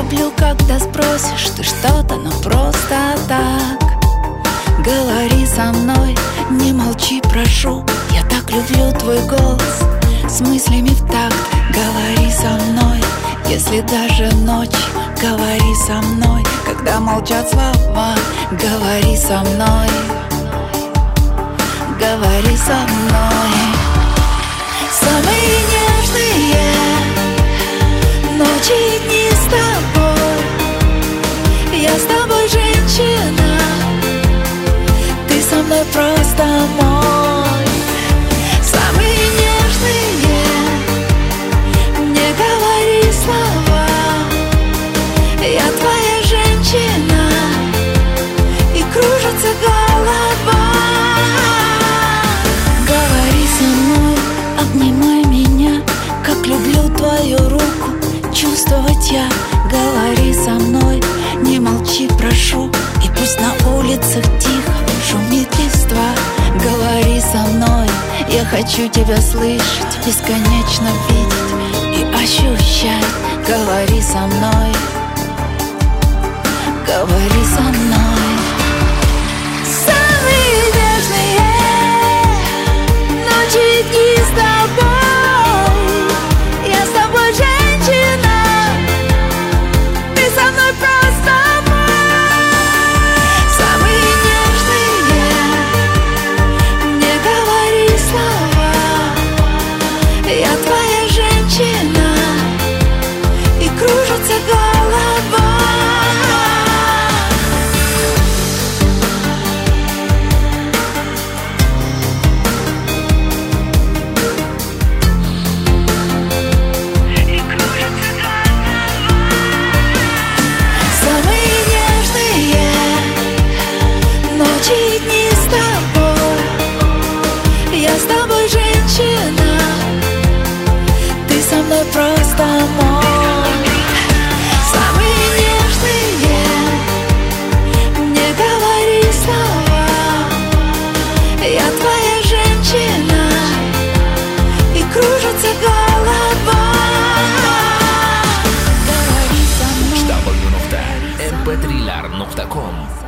люблю, когда спросишь ты что-то, но просто так. Говори со мной, не молчи, прошу. Я так люблю твой голос, с мыслями в такт. Говори со мной, если даже ночью. Говори со мной, когда молчат слова. Говори со мной, говори со мной. Самые нежные ночи и дни с тобой. Я с тобой женщина, ты со мной просто мой. Самые нежные, не говори слова. Я твоя женщина, и кружится голова. Говори со мной, обнимай меня, как люблю твою руку чувствовать я. Говори со мной, не молчи, прошу. И пусть на улицах тихо шумит листва. Говори со мной, я хочу тебя слышать, бесконечно видеть и ощущать. Говори со мной, говори со мной. Самые нежные ночи и дни с тобой. Я с тобой женщина, ты со мной просто мой. Самые нежные, не говори слова. Я твоя женщина, и кружится голова. Ночи и дни с тобой. Я с тобой женщина, ты со мной просто мой. Самые нежные, не говори слова. Я твоя женщина, и кружится голова. Говори со мной. mp3lar.com